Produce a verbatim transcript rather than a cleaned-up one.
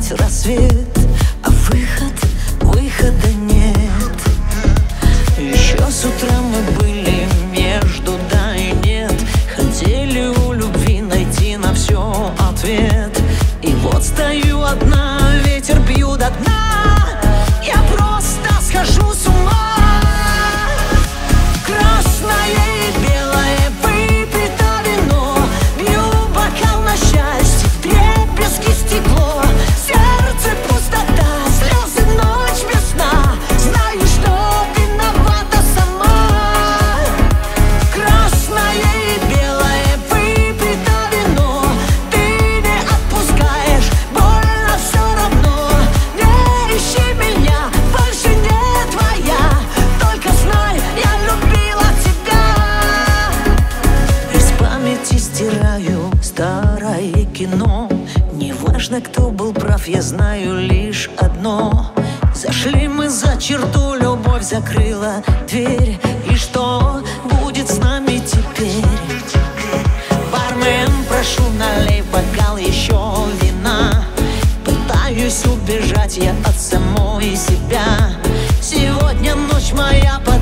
ждать рассвет, а выход, выхода нет. Еще с утра мы были между да и нет, хотели у любви найти на все ответ. И вот стою одна, ветер бью до дна, я просто схожу с ума. Красное и белое выпито вино, бью бокал на счастье, вдребезги стекло. Сердце пустота, слезы, ночь без сна, знаю, что виновата сама. Красное и белое выпито вино, ты не отпускаешь, больно все равно. Не ищи меня, больше не твоя, только знай, я любила тебя. Из памяти стираю старое кино, неважно, кто был прав, я знаю лишь одно: зашли мы за черту, любовь закрыла дверь. И что будет с нами теперь? Бармен, прошу, налей бокал еще вина. Пытаюсь убежать я от самой себя. Сегодня ночь моя.